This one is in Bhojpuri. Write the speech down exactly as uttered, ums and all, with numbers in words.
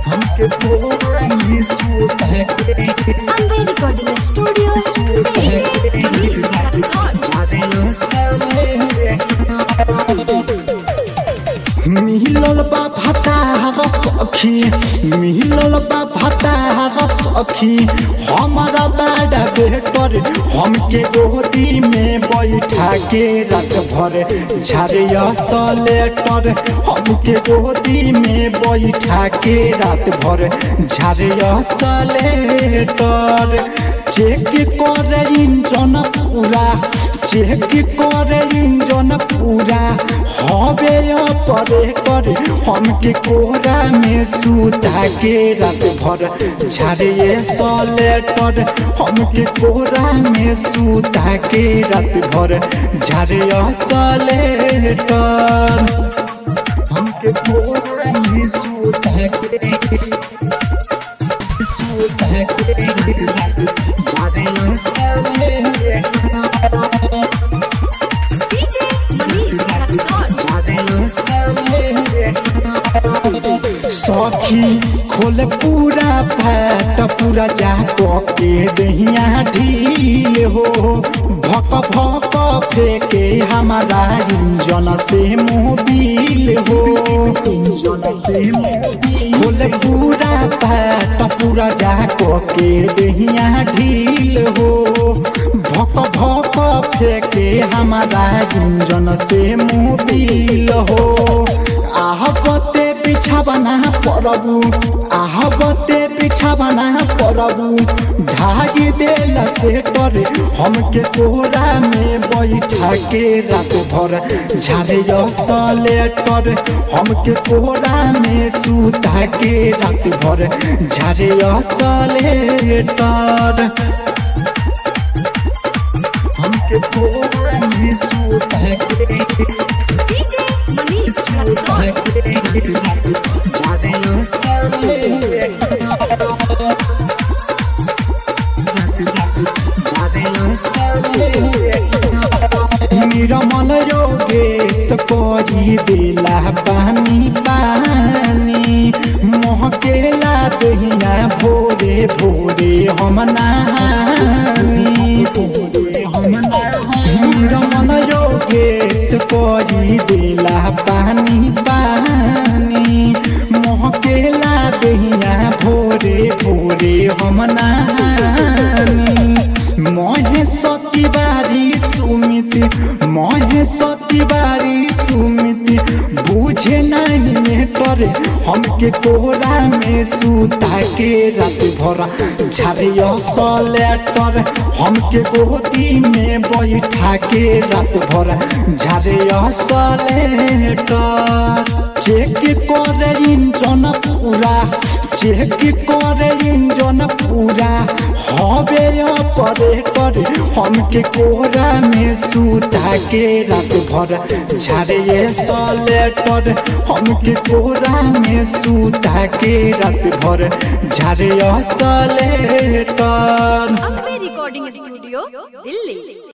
हमके कोरा में सुता के Ambe Recording Studio, मिलल बा भतार सखी मिलल बा भतार सखी हमारा बड़ा बेहतर हमके गोदी में बैठा के रात भर झारे सलेटर हमके गोदी में बैठा के रात भर झारे सलेटर चेक करे इंजन पूरा चेक करे इंजन पूरा हवे परे करे हमके कोरा में सुता के रात भर झारे सलेटर हमके कोरा में सुता के रात भर झारे सलेटर हमके कोरा में सुता के सुता के झारे सलेटर D J Manish Raxon. सखी खोल पूरा फैट पूरा जाको के दहिया ढील हो भक भक फेंके हमारा इंजन से मोबिल हो इंजन से खोल पूरा फैट पूरा जाको के दहिया ढील हो भक भक फेंके हमारा इंजन से मोबिल हो आहबते बिछावना परबू आहबते बिछावना परबू ढाई देला से करे हमके कोरा में बैठा के रात भर झारे सलेटर हमके कोरा में सुता के रात भर झारे सलेटर हमके कोरा में सुता के D J Manish Raxon. निरमल योगेश करी देला पानी पानी महकेला दहिया भोरे भोरे हम नहानी निरमल योगेश करी देला पानी पानी महकेला दहिया भोरे भोरे हम नहानी मोहे सतीवारी सुमिति मोहे सतीवारी सुमिति बुझे नहीं में करे हमके कोरा में सुता के रात भर झारे सलेटर हमके गोदी में बैठा के रात भर झारे सलेटर चेक करे इंजन पूरा चेक करे इंजन पूरा हवे परे करे हमके कोरा में सुता के रात भर झारे सलेटर हमके कोरा में सुता के रात भर झारे सलेटर Ambe Recording Studio, Delhi.